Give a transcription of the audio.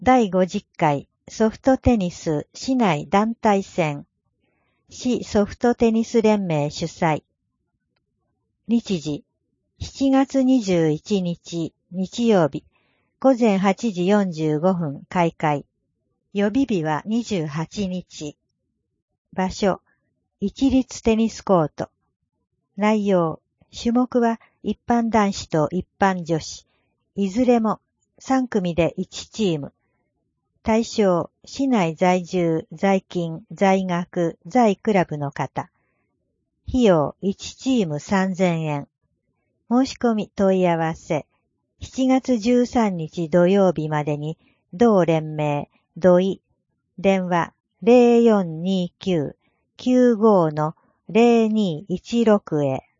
第50回ソフトテニス市内団体戦、市ソフトテニス連盟主催。日時、7月21日日曜日、午前8時45分開会。予備日は28日。場所、一律テニスコート。内容、種目は一般男子と一般女子、いずれも3組で1チーム。対象、市内在住、在勤、在学、在クラブの方。費用1チーム3000円。申し込み問い合わせ、7月13日土曜日までに、同連盟、土井、電話0429-95-0216へ。